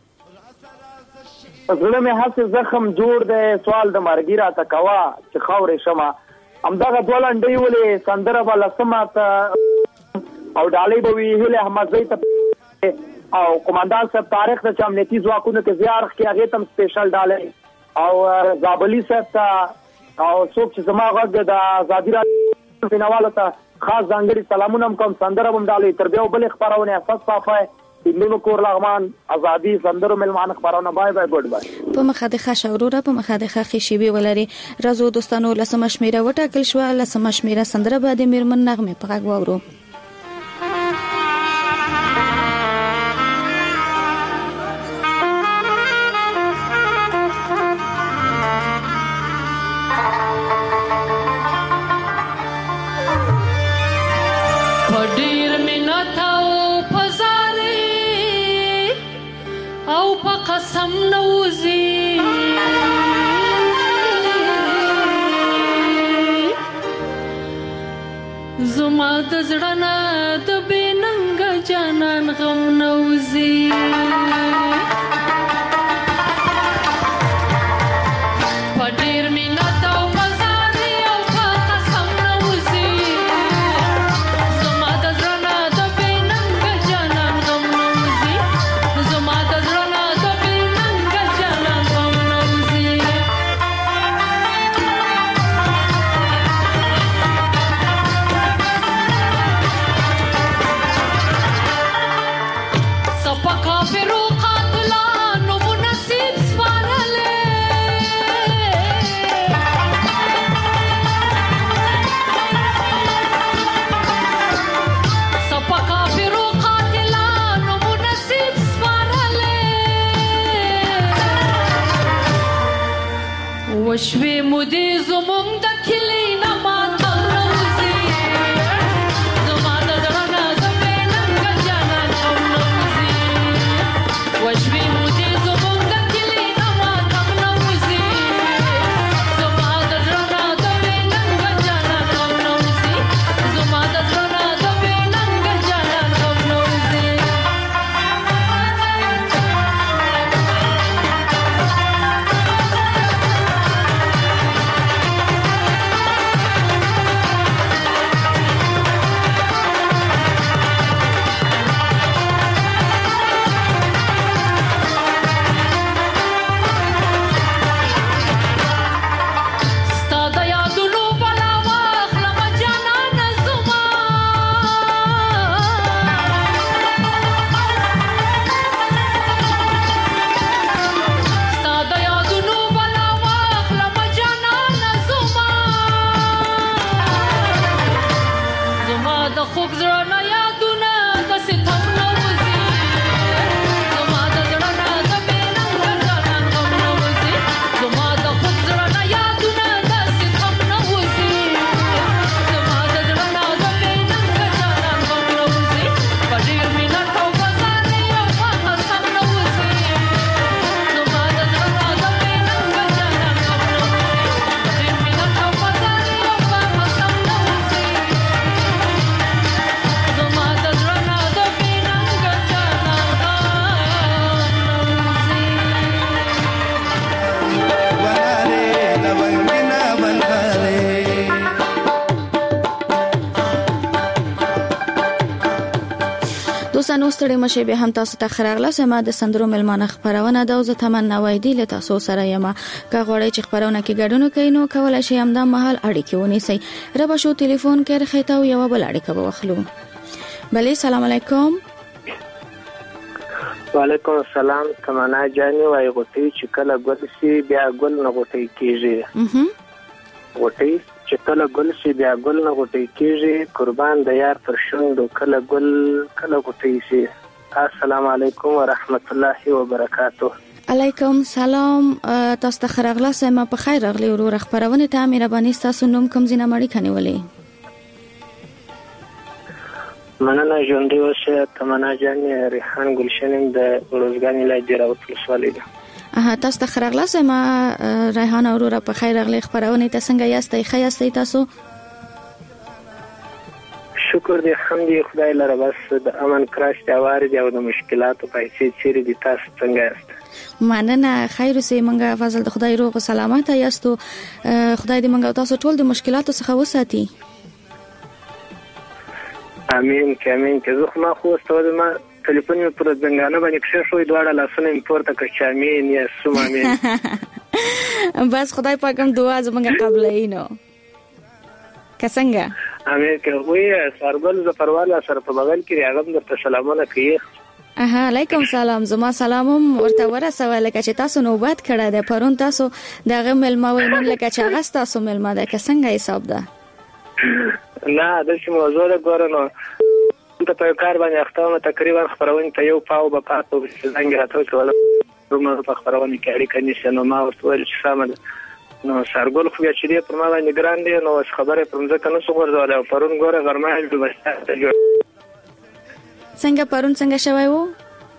زړه مې حس زخم جوړ دی. سوال د مرګی را تکوا چې خاورې شمه. همدغه دوه لنډۍ ولې سندره به لسمه ته او ډالۍ به وي هیله احمدزی ته او قومندان صاحب تاریخ د امنیتي ځواکونو کې زیارخ کې هغه تم سپیشل ډالۍ او زابلی صاحب ته او څوک چې زما غږ د ازادي رادیو نوالو ته خاص ځانګړي سلامونه کوم. سندره هم ډالۍ تر بیا بل خبرونه اساس صافه سیندونو کور لغمان ازادي سندرو ملمان خبرونه بای بای ګډ بای په مخه د خښ اوروره په مخه د خښ شیبي ولري رازو دوستانو لسمه شمیره وټاکل شو لسمه شمیره سندره به د میرمن نغمه په غږ واورو قسم نوزي زما د زړه نه د بننګ جانان غم نوزي پډیر مینا تا وزاري او قسم نوزي زما د زړه نه د بننګ جانان غم نوزي زما د زړه وشوي مودي زموږ د کلی نه ماته نوزي زما د زړه نه د بننګ جانان غم نوزي وشوي مودي زموږ د کلی نه ماته نوزي زما د زړه نه د بننګ جانان غم نوزي زما د زړه نه د بننګ جانان غم نوزي دوستانو ستړي مشه به هم تاسو ته خراغله سم د سندرو ملمانه خبرونه د اوزه تمنا وایدي له تاسو سره یم کا غوړی چې خبرونه کې ګډون کوي نو کولای شي هم د محل اړیکې ونیسي رب شو ټلیفون کې رخیته یو بل اړیکه واخلو بله سلام علیکم وعلیکم السلام تمنا جاني وای غوټي چې کله ګل سي بیا ګل نه غوټي کیږي غوټي چې کله ګل شي بیا ګل نه غوټي کیږي قربان د یار پر شوندو کله ګل کله غوټي شي السلام علیکم ورحمت الله وبرکاته علیکم سلام تاسو ته خراغله سم په خیر راغلی ورو خبرونه ته مهرباني تاسو نوم کوم زینه مړی کني ولې مننه ژوندۍ اوسه تمنا جاني ریحان ګلشن د روزګان ولایت راوتل سوالې ده اه تاسو ته خراغله سم ریحان اورور په خیر راغلی خبرونه ته څنګه یاستئ خیاستئ تاسو شکر دې حمدي خدای لره بس د امن کراش دی وارد او د مشکلاتو په هیڅ چیرې دي تاسو څنګه یاست مننه خیر سي منګه فضل د خدای روغ سلامت یاستو خدای دې منګه تاسو ټول د مشکلاتو څخه وساتي امين کامین که زه ما خو ستوره ما ټلیفون پر څنګه باندې کښې شوې دواړه لاسونه یې پورته کړ چې امين یا سم امين بس خدای پاکم دعا زمونږه قبلې نو کڅنګه امين که وې سرګل زفرواله سره په بغل کې هغه درته سلامونه کوي اها علیکم سلام. زما سلامم ورته ورسوه لکه چې تاسو نوبت کړه د پرون تاسو دغه ملما وینن لکه چې هغه تاسو ملما ده که څنګه حساب ده؟ نه د شي موضوع ده ګورنه ته په کار باندې اختامه تقریبا خبرونه ته یو پاو به پاتو څنګه راته ولا رومه په خبرونه کې اړیکه نشته نو ما ورته ویل چې سمه نو سرګل خو بیا چې دی پر ما باندې ګران دی نو خبره پر مځکه نو څنګه ورزول پرون ګوره غرمه د بسته جوړ څنګه پرون څنګه شوی وو؟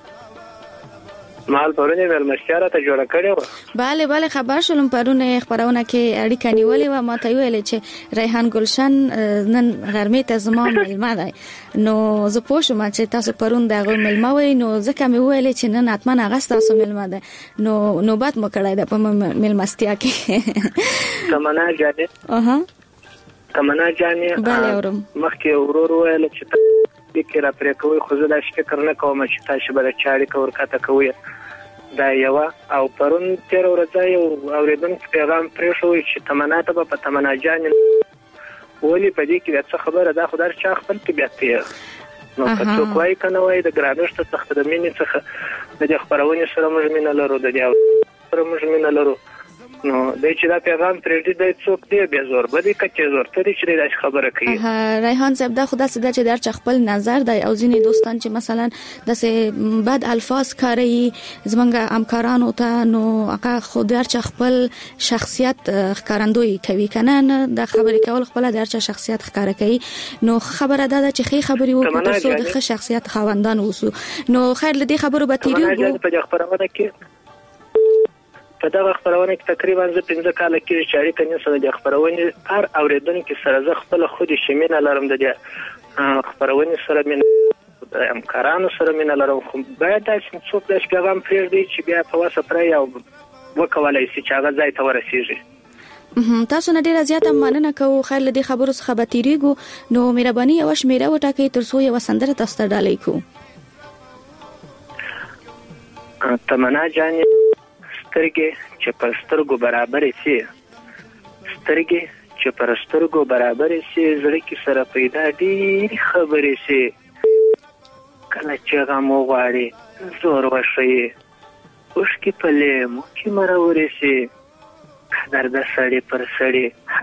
مال پرونه ول مشاره ته جوړ کړو. bale bale خبر شولم پرونه خبرونه کې اړیکه نیولې و ما ته ویل چې ریحان گلشن نن غرمه ته زما ملما دی نو زه پوښتم چې تاسو پرون دغه ملما وای نو ځکه مې ویل چې نن اتمن اگست تاسو ملما دی نو نوبت مو کړای د په ملمستیا کې تمنا جانې اها تمنا جانې bale اورم مخکې ورور ویل چې فکر پرې کوي خو زه دا فکر نه کوم چې تاسو به چاري کور کاته کوي دا یو او پرون تیر ورځ یو اوریدونکو پیغام پرې شو چې تمنا ته په تمنا جان ولې په دې کې څه خبره ده خدای چې خپل طبيعت دی نو که څوک وایي کنه وایي د ګرانښت څخه د مینې څخه د خبرونه سره موږ مینه لرو د دې سره موږ مینه لرو نو د چې دا پیغام پرې د څوک دی به زور به کچې زور ته چې د خبره کوي ریحان صاحب دا خدا سده چې در خپل نظر دی او ځینې دوستان چې مثلا داسې بد الفاظ کاروي زمونږ همکارانو ته نو هغه خود در خپل شخصیت ښکارندوی کوي کنه نه د خبرې کول خپل در شخصیت ښکار کوي نو خبره ده چې خې خبري وو تاسو د ښه شخصیت خاوندان وسو نو خیر لدی خبرو به تیریو په خبرونه کې په دغه خبرونه کې تقریبا زه پنځه کال کې شاري کني سره د خبرونه هر اوریدونکو سره زه خپل خودي شمینه لرم د خبرونه سره من د همکارانو سره من لرم خو باید چې څوک د پیغام پرېږدي چې بیا په واسه پرې او وکولای شي چې هغه ځای ته ورسیږي. تاسو نه ډیره زیاته مننه کوم خیر لدی خبرو څخه به تیریږو نو مهرباني او شمیره وټاکئ تر څو یو سندره تاسو ته ډالۍ کو. تمنا جان سترګې چې پر سترګو برابرې سي سترګې چې پر سترګو برابرې سي زړه کې سره پیدا دي خبرې سي کله چې غم وغواړي زور وشي اوښکې په لیمو کې مرورې سي قدر د سړي پر سړي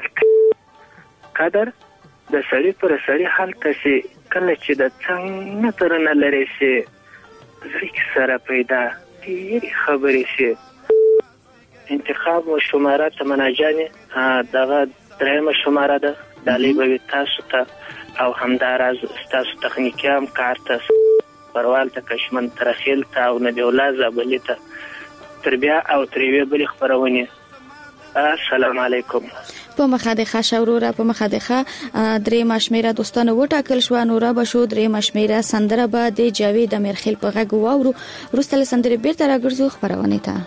قدر د سړي پر سړي هلته سي کله چې د څنګه تر نه لري سي زړه کې سره پیدا دي خبرې سي. انتخاب و شماره تمنا جانې دغه درېمه شماره ده ډالۍ به تاسو ته او همداراز تاسو تخنیکي همکار ته پروال ته کشمن ترخیل ته او نبی الله زابلي ته تربیه او تریوی بلې خبرونه. السلام علیکم. په مخادخه شوروره په مخادخه درې مشمیره دوستانو وټاکل شو نو را بشو درې مشمیره سندره به د جاوید امیرخیل په غږ واورو وروسته سندره بیرته راګرځو خبرونه ته.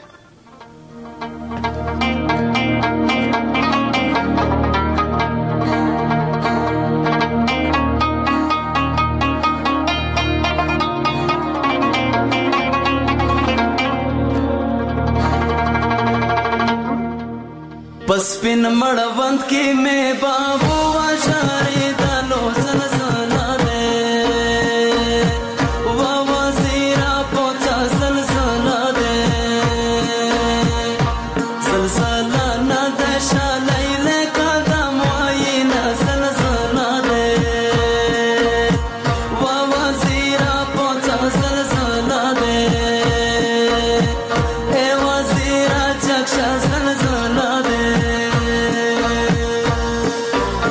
پس پن مړوند کې مې بابو واشارې دلو سلسله ده وا وزیرا پوڅا سلسله ده سلسله نه ده شالای له قدم واینا سلسله ده وا وزیرا پوڅا سلسله ده اے وزیرا چکشا سلسله ده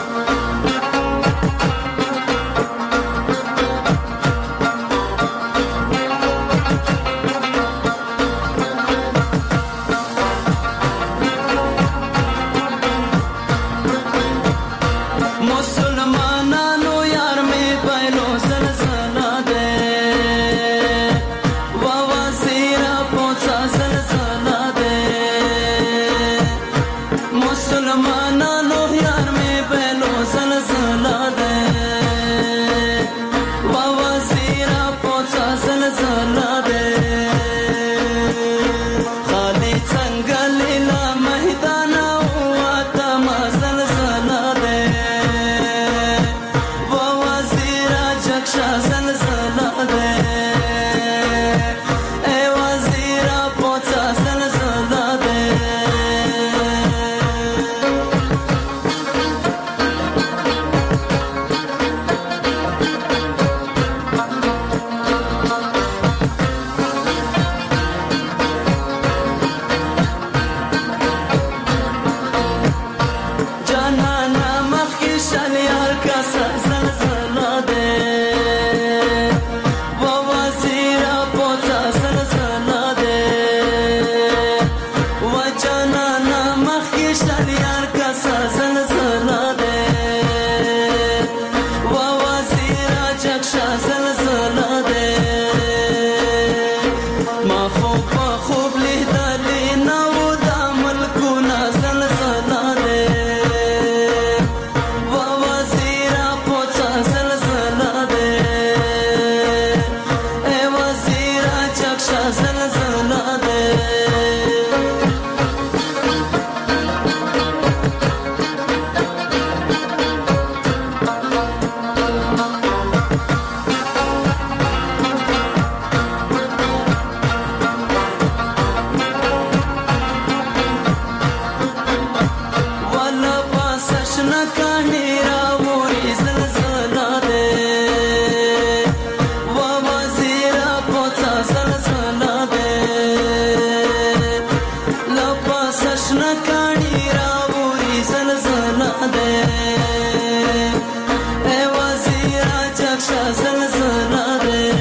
زلزله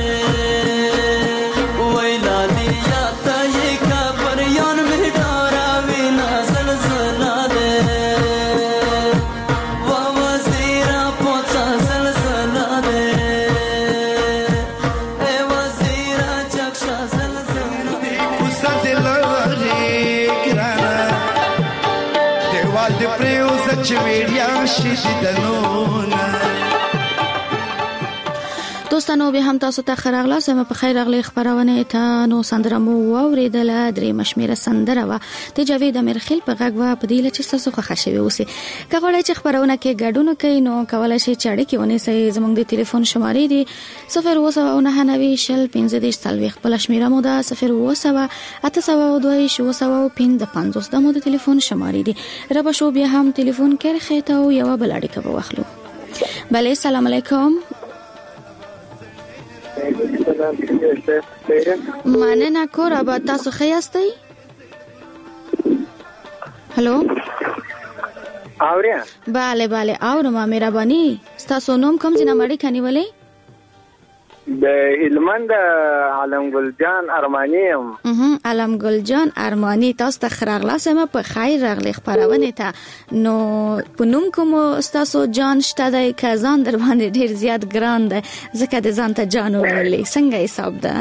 ویلا دیا تا یک بریان می دارا وینا زلزله و وزیرا پوچا زلزله ای وزیرا چکشا زلزله کوسه دلاری گرانا دیوال دی پریوزه چې ویډیا شي دلونه. دوستانو به هم تاسو ته خراغلا سم په خیر اغلی خبرونه ته نو سندره مو اوریدله درې مشمیره سندره وا ته جاوید امرخیل په غږ وا په دیله چې تاسو خوښ شوي اوسې کغړی چې خبرونه کې ګډون کوي نو کولای شي چاړي کې ونی سي زموږ د ټلیفون شمارې دي صفر اوه سوه نهه نوي شل پنځه دېرش څلوېښت بله شمیره مو ده صفر اوه سوه اته سوه دوه اوه سوه پنځه پنځوس دا مو د ټلیفون شمارې دي را به شو بیا هم ټلیفون کرخې ته او یوه بل اړیکه به واخلو. بله سلام علیکم. مننه کور آباد تاسو ښه یاستئ؟ هلو اوریا بله بله اورم مهرباني ستاسو نوم کوم ځای نه مړی کنیولې؟ د هلمند علمګل جان ارمانی یم. اها علمګل جان ارمانی تاسو ته خراغلا سم په خیر راغلی خبرونه ته نو په نوم کوم تاسو جان شته د کزان در باندې ډیر زیات ګران ده ځکه د ځان ته جان ویلې څنګه حساب ده؟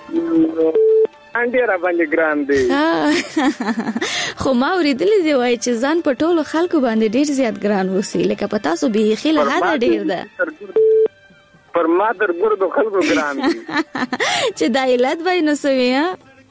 انډیر باندې ګران دی. خو ما اوریدلې دی وای چې ځان په ټولو خلکو باندې ډیر زیات ګران وسی لکه په تاسو به خیله هدا ډیر ده. پر ما در ګردو خلکو ګران دي چې د علت وای نو سوي ها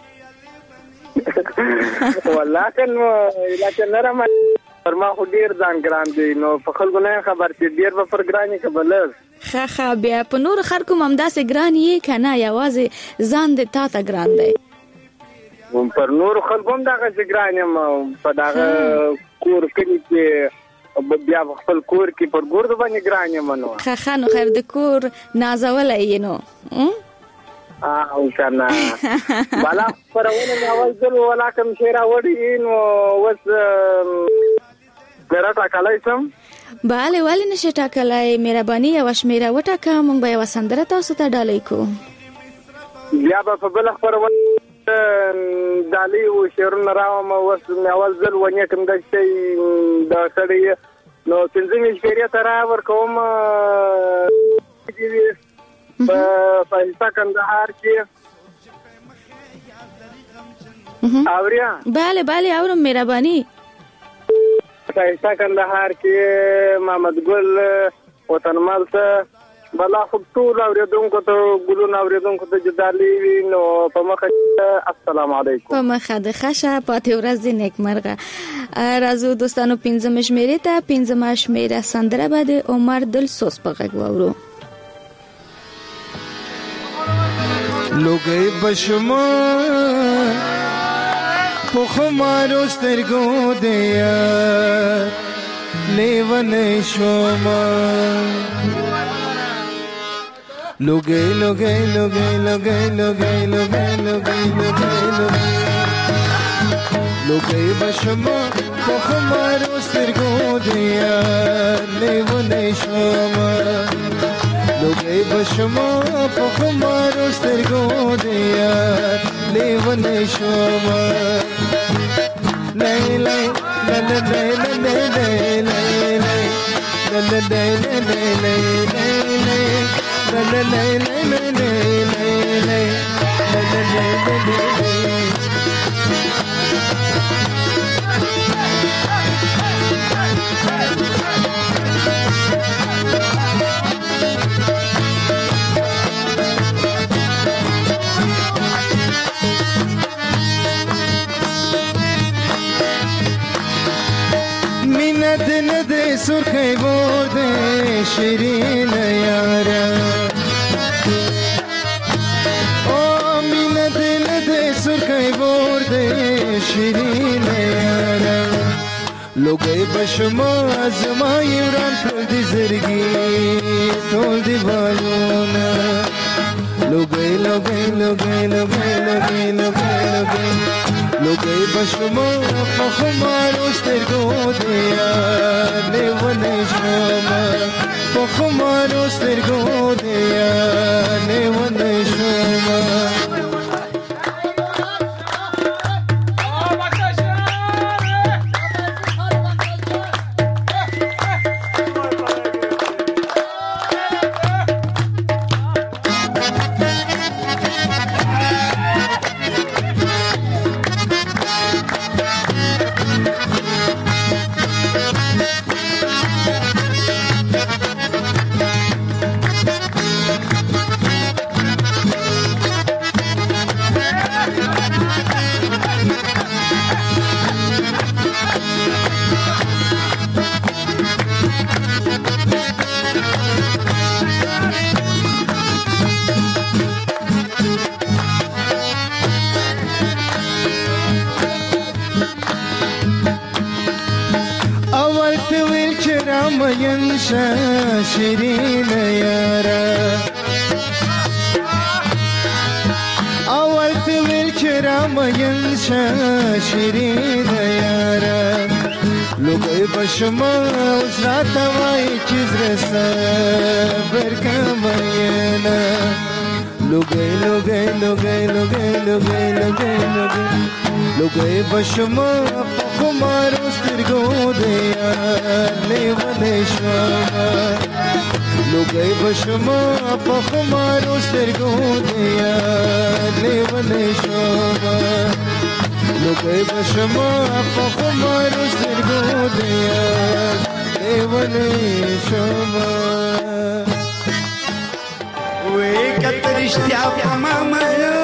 والله کنه لکه نرم پر ما خو ډیر ځان ګران دي نو په خلکو نه خبر چې ډیر به پر ګرانی کبل خا خا بیا په نور خلکو ممداسه ګران یې کنه یوازې ځان د تا ته ګران دی پر نور خلکو هم دا ګران یم په دا کور کې چې بیا خپل کور کې پر ګورد باندې ګرانه منو خا خا نو خیر د کور نازولای نو او کنه بالا پرونه اول ځل ولا کوم شیرا وړي نو وس ګرټا کلای سم bale ولی نشه ټاکلای مهرباني او شمیره وټاکه مونږ به وسندره تاسو ته ډالۍ کو بیا په بل خبرونه دالي او شیرونه راوم وس اول ځل ونی کوم د شي د سړی نو څنګه مې شریعت را ور کوم په فایستا کندهار کې اوریا bale bale اورم مهرباني فایستا کندهار کې محمد ګل وطن مالته بلا خو ټول اوریدونکو ته ګلون اوریدونکو ته جدالي نو په مخه السلام علیکم په مخه د خشه پاتې ورځ نیکمرغه راځو دوستانو پنځم شمیره ته پنځم شمیره سندره به د عمر دلسوز په غږ واورو لوګي بشما په خمارو سترګو دیا لیونه شوما لوګي لوګي لوګي لوګي لوګي لوګي لوګي لوګي لوګي بشما په خمارو سترګو دیا لیونه شوما لوګي بشما په خمارو سترګو دیا لیونه شوما لای لای لای لای لای لای لای لای میند نده سرخی برده شیرین یارا او میند نده سرخی برده شیرین یارا لوگی بشما از ما یوران تول دی زرگی تول دی بالونا لوگی لوگی لوگی لوگی لوگی لوگی لوگی لوګي بشمو په خمارو سترګو دیا لیونه شوما په خمارو سترګو دیا لیونه شوما شیرین یارا اول تویل چرام ینشا شیرین یارا لوگای بشما وزرات وای چیز رسا برکماینا لوگای لوگای لوگای لوگای لوگای لوگای لوگای لوگای بشما خمارو سترګو دیا لیونه شوما لوګي بشما په خمارو سترګو دیا لیونه شوما لوګي بشما په خمارو سترګو دیا لیونه شوما وې کترشتیا په ماما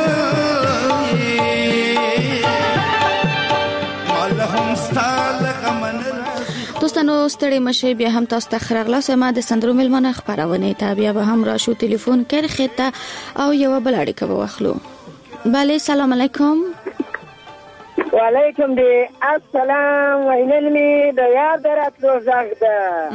دوستانو ستړي مشه بیا هم تاسو ته خرغلا سما د سندرو ملمنه خبرونه ته بیا به هم راشو ټلیفون کړ خته او یو بل اړیکه به واخلو. بله سلام علیکم. وعلیکم دی السلام وینل می د یار دراتلو زغ ده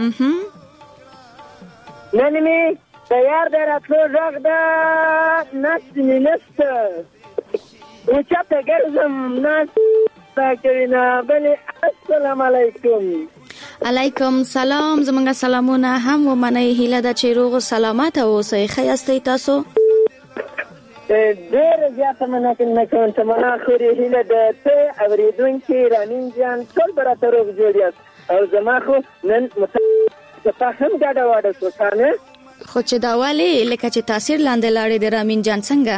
نن می د یار دراتلو زغ ده نفس می نفس و چاته ګرځم ناس تاکرینا بله السلام علیکم. علیکم سلام. زمونږ سلامونه هم و منی هیله ده چې روغ سلامت اوسئ. ښه یاستئ تاسو؟ ډېره زیاته مننه کوم تمنا خوري هیله ده ته اورېدونکي رامین جان ټول به راته روغ جوړ یاست او زما خو نن متفاهم ګډه واډه شو کنه خو چې دا ولې لکه چې تاثیر لاندې لاړې د رامین جان څنګه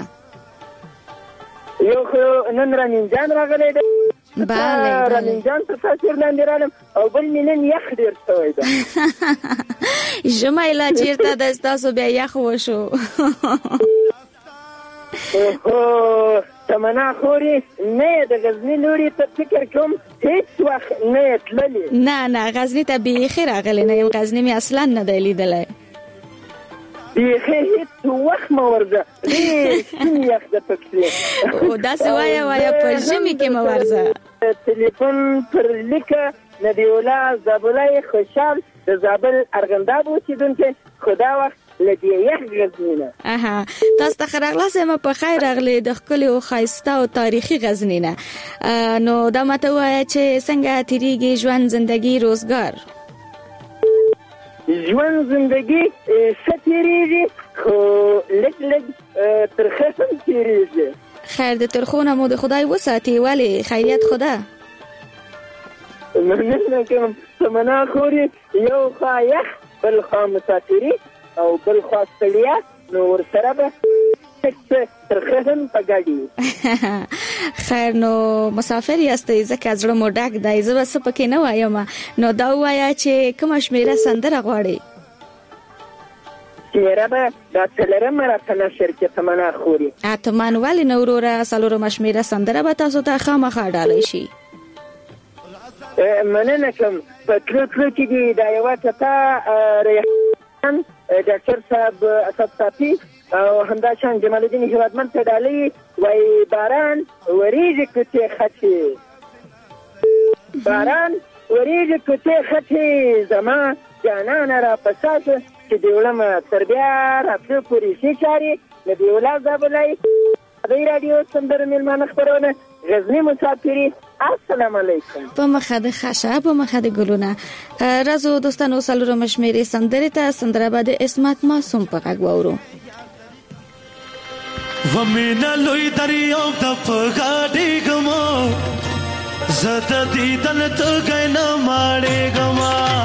یو خو نن رامین جان راغلی دی بله رامین جان په تاثیر لاندې رالم او بل مې نن یخ ډېر شوی ده ژمی لا چېرته ده ستاسو بیا یخ وشو اوهو تمنا خوري نه د غزني لوري ته فکر کوم هیڅ وخت نه تللی نه نه غزني ته بیخي راغلی نه یم غزني مې اصلا نه دی لیدلی بیخي هیڅ وخت مه ورځه ډېر شین یخ ده پکې او داسې وایه وایه په ژمي کې مه ورځه تلیفون پر لیکه نبیالله زابلای خوشحال د زابل ارغنداب اوسېدونکی خو دا وخت له دې یخ غزني نه اها تاسو ته ښه راغلاست یم په خیر راغلی د ښکلي او ښایسته او تاریخي غزني نه نو دا ماته ووایه چې څنګه تېرېږي ژوند زندګي روزګار ژوند زندګي ښه تېرېږي خو لږ لږ ترخه هم تېرېږي خیر د ترخو نه مو د خدای وساتي ولې خیریت خدا مننه کوم تمنا خوري یو خوا یخ بل خوا مسافري او بل خوا ستړیا نو ورسره به ترخه هم په ګاډي خیر نو مسافر یاستئ ځکه زړه مو ډک دی زه به څه پکې نه وایم نو دا ووایه چې کومه شمېره سندره غواړئ شمېره به دا څلورمه راته نشر کې تمنا خوري اتمان ولې نه وروره څلورمه شمېره سندره به تاسو ته خامخا ډالۍ شي مننه کوم په تلو تلو کې دي دا یوه چته ریحان ډاکټر صاحب اسد صافي او همداشان جمال الدین هیوادمند ته ډالۍ وایي باران وریږي کوڅې خټې باران وریږي کوڅې خټې زما جانانه را په ساته چې د وړمه تر بیا راتلو پورې ښې چارې د بیولا زابلۍ ادای راډیو سندرو میلمانه خپرونه غزنی مسافری. السلام علیکم. په مخه د خاشه په مخه د ګلونه. راځو دوستانو سلورم شمیرې سندرې ته سندره به د اسمت معصوم په غږ واورو. ومینا لوی دریاب د پغاډي ګمو زده دیدن ته غینا ماړې ګما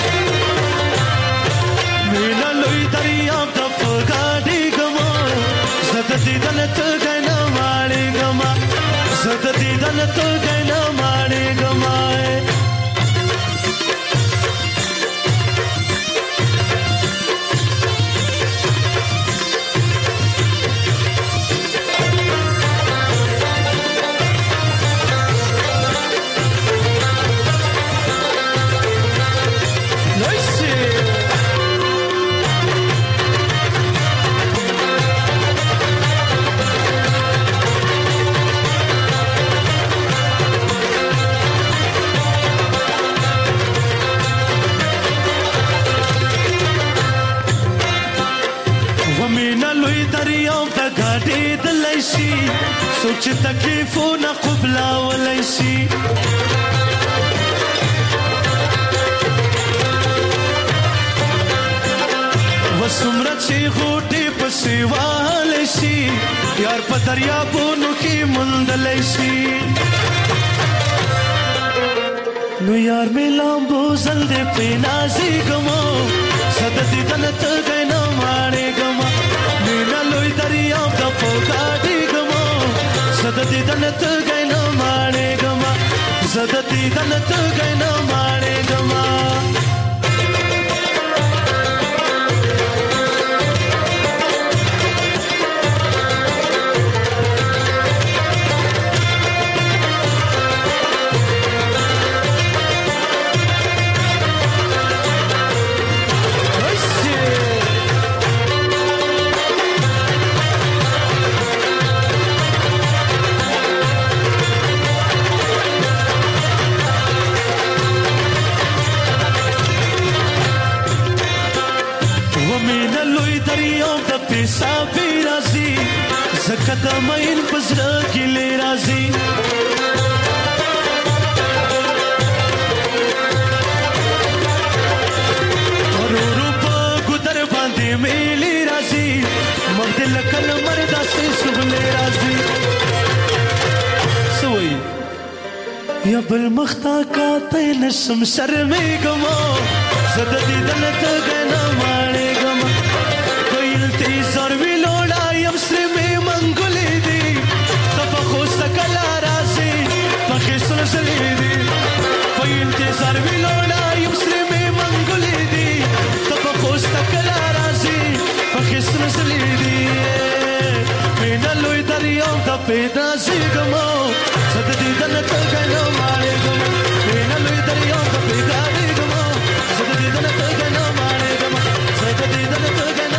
مینا لوی دریاب د پغاډي ګمو زده دیدن ته غینا ماړې ګما زده دیدن ته غینا ماړې ګما सोच तकलीफों न कुबला वलैसी वसुमरत सी घोटे पसेवालैसी यार पदरिया बोनु की मुंदलैसी नो यार मिलांबो जल्दे पे नाजी गमो सदती तनत गए न मारे गमा मीना लोई दरिया का पोगाड़ी गमो सदती तनत गए न मारे गमा सदती तनत गए न मारे गमा साबी राजी ज़कदमैन पज़रा गिले राजी और रूपा गुदर बांधे मेली राजी मगदिल कल मर्दा से सुबले राजी सोई या बल मख्ता का तैन शमशर में गमो ज़ददी दलत गना मारे गमा तेज़र विलोड़ा यमसे में मंगुली दी तब खुश कला राज़ी पखिसन सली दी पील तेज़र विलोड़ा यमसे में मंगुली दी तब खुश कला राज़ी पखिसन सली दी मीना लोई दरियाओं दा पेदा सी गमो सददी दलत गनो मारे गमो मीना लोई दरियाओं दा पेदा दी गमो सददी दलत गनो मारे गमो सददी दलत गनो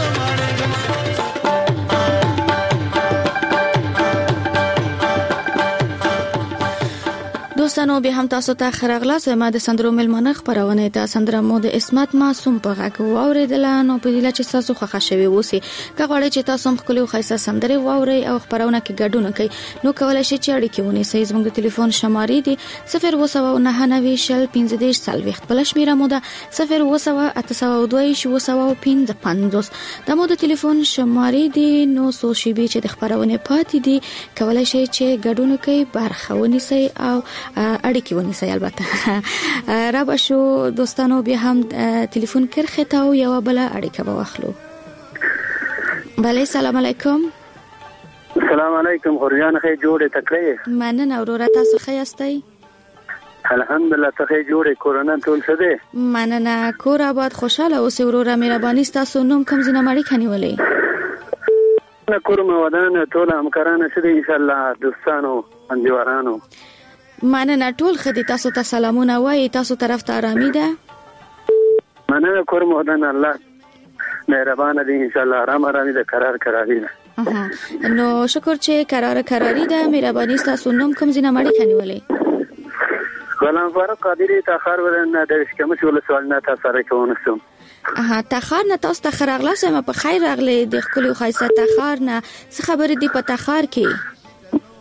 دوستانو به هم تاسو ته خرغلا سم د سندرو ملمنه خبرونه ته سندره مو د اسمت معصوم په غږ واوریدل نو په دې چې تاسو خوښ شوي وسی کغړی چې تاسو هم خپل خیسه سندره واوري او خبرونه کې ګډون کوي نو کولای شئ چې اړیکه ونیسئ زموږ د ټلیفون شمارې دي صفر و سبعه نهه نوي شل پنځه دېرش څلوېښت بل شمیره مو ده صفر و سبعه اته سوه دوه شو سوه پنځه پنځوس د مو د ټلیفون شمارې دي نو سو شي به چې د خبرونه پاتې دي کولای شئ چې ګډون کوي برخه ونیسئ او اړیکې ونیسئ البته را بشو دوستانو بیا هم ټلیفون کرخه ته او یو بل اړیکه به واخلو. بله سلام علیکم. السلام علیکم غریان خې جوړه تکړه مننه اورورا تاسو ښه یاستئ؟ الحمدلله ته خې جوړه کورونه ټول څه دي؟ مننه کور آباد خوشاله اوسئ اورورا مهرباني تاسو نوم کوم ځنه مړی کني ولې؟ نه کور مې ودان ټول همکارانه شه ان شاء الله دوستانو اندیوارانو مننه ټول خدي تاسو ته سلامونه وایي تاسو طرف ته آرامي ده مننه کور مودن الله مهربان دي ان شاء الله آرام آرامي ده قرار قراري ده نو شکر چې قرار قراري ده مهرباني تاسو نوم کوم ځنه مړی کني ولې غلام فاروق قادری تاخر ورنه د کوم څه ول سوال نه تاسو راکونسم اها تاخر نه تاسو ته خرغلا سم په خیر راغلی د خپل خیسه تاخر نه څه خبرې دی په تاخر کې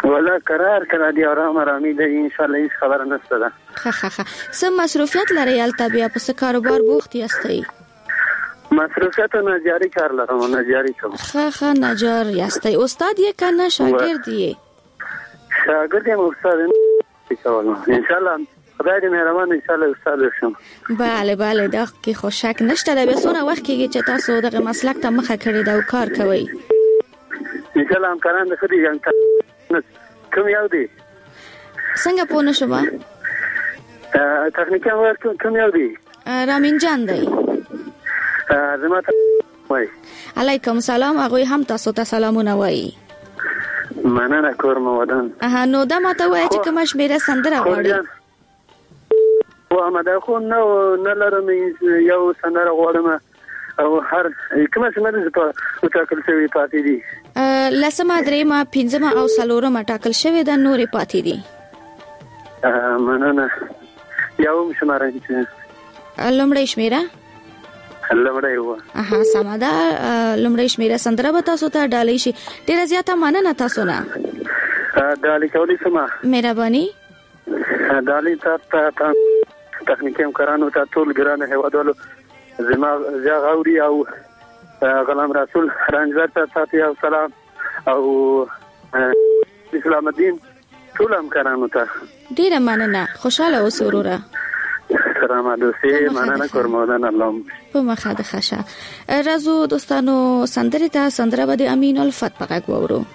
ولا قرار کړه دی آرام آرامي دی ان شاء الله هیڅ خبره نشته ده. ښه ښه ښه سم مصروفیت لري البته بیا په څه کاروبار بوخت یاستئ؟ مصروفیت نجاری کار لرم نجاری کوم. ښه ښه نجار یاستئ. استاد یې کنه شاګرد یې؟ شاګرد یم استاد کوم ان شاء الله خدای دې مهربان ان شاء الله استاد شم. bale bale دا کې خو شک نشته دا به څونه وخت کېږي چې تاسو دغه مسلک ته مخه کړی دا کار کوي؟ ان شاء الله هم کاران د خدي یم کوم یو دی څنګه پوه نشم تخنیکي ور کوم یو دی؟ رامین جان دی. زما ته وای علیکم سلام. هغه هم تاسو ته سلامونه وایي. مننه کورم ودان. اه نو دا ماته وایي چې کوم شمیره سندره غواړي؟ و امده خو نو نه لرم یو سندره غواړم او هر کومه سندره ته ټاکل شوی پاتې دي. لسمه درېمه پنځمه او څلورمه ټاکل شوی د نورې پاتې دي. مننه. یو شماره چې لومړی شمیره لومړی و. اها سمه ده. لومړی شمیره سندره به تاسو ته ډالۍ شي. ډیره زیاته مننه تاسو نه. ډالۍ کولی سمه مهرباني. ډالۍ ته تخنیکي همکارانو ته ټول ګرانه هیوادوالو زما زیا غوري او غلام رسول رنجبر ته ساتي او سلام او اسلام الدین ټول همکارانو ته ډیره مننه. خوشاله اوسئ وروره. سلام علیکم. مننه کوم ودان الله په مخه د خشه. راځو دوستانو سندره ته سندره به د امین الفت په غږ وورو.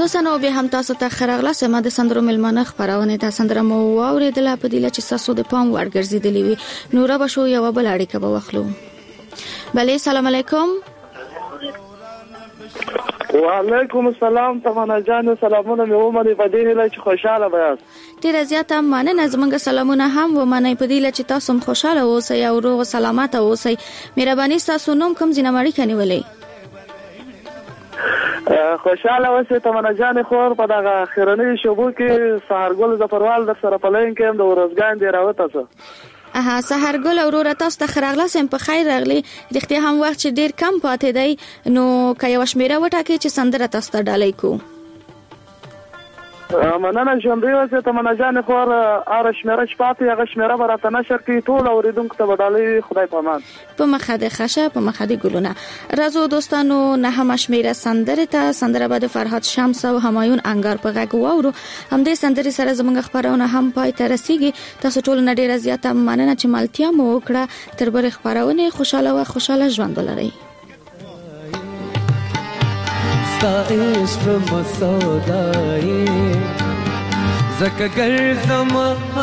دوستانو به هم تاسو ته خرغله سم د سندرو ملمنه خبرونه د سندره مو اوریدله په دله چې تاسو د پام ور ګرځیدلی وي نور به شو یو بل اړیکه به وخلو. بله سلام علیکم. وعلیکم السلام تمنا جان سلامونه مې ومني په دې هله چې خوشاله بیاست. ډیره زیاته مننه زمونږ سلامونه هم ومنئ په دې هله چې تاسو خوشاله اوسئ او روغ سلامت اوسئ. مهرباني تاسو نوم کوم ځینه مړی کنيولې؟ خوشاله اوسئ تمنا جان خور په دغه خیرنۍ شوبو کې سهارګل ظفروال در سره پلین کې د ورځګان دی راوته څه. اها سهارګل اورور تاسو ته خرغله سم په خیر راغلی. رښتیا هم وخت چې ډیر کم پاتې دی نو که یو شمیره وټاکي چې سندره تاسو ته ډالۍ کو. مننه ژوندۍ اوسئ تمنا جان خور. اره شمیره چې پاتې هغه شمیره به راته نشر کړي ټول اوریدونکو ته به ډالۍ خدای په امان. په مخه د خشه په مخه د ګلونه. راځو دوستانو نه هم شمیره سندره ته سندره به د فرهاد شمس او همایون انګار په غږ واورو. همدې سندرې سره زموږ خبرونه هم پای ته رسیږي. تاسو ټول نه ډیره زیاته مننه چې ملتیا مو وکړه. تر بل خبرونه خوشاله او خوشاله ژوند ولرئ. عشق مسودائی زکا گرزم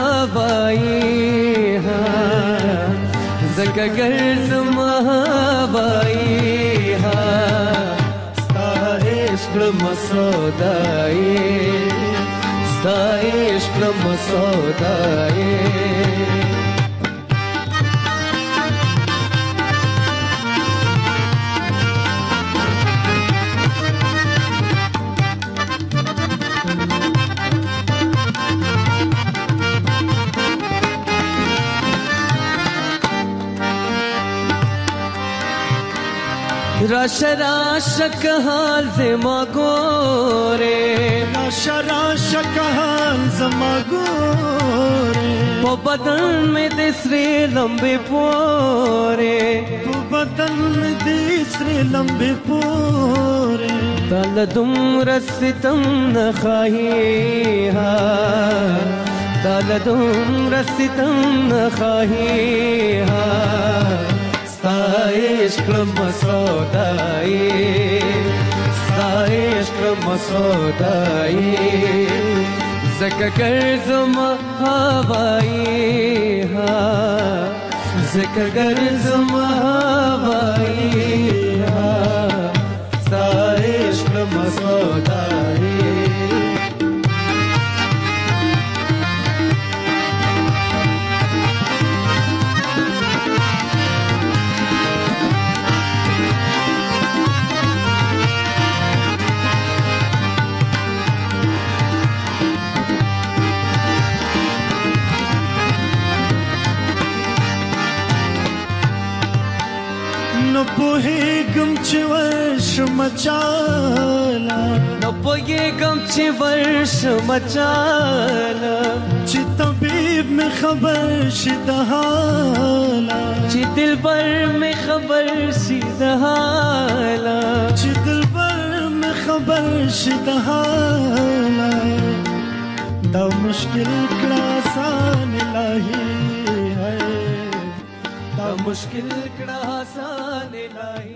هوائی ها زکا گرزم هوائی ها ستا عشق مسودائی ستا عشق مسودائی راش راش کحال زما گوره راش راش کحال زما گوره په بدن میں دسرے لمبے پورے په بدن میں دسرے لمبے پورے تال دم رستم نخواہی ها تال دم رستم نخواہی ها ستا عشق مسودائی ستا عشق مسودائی زکا گرزم هوائی ها زکا گرزم هوائی ها ستا عشق مسودائی نو پوهیږم چې ورشم چاله نو پوهیږم چې ورشم چاله چې طبیب مې خبر شي د حاله چې دلبر مې خبر شي د حاله چې دلبر مې خبر شي د حاله دا مشکل کړه آسان الهي مشکل کړه آسان الهی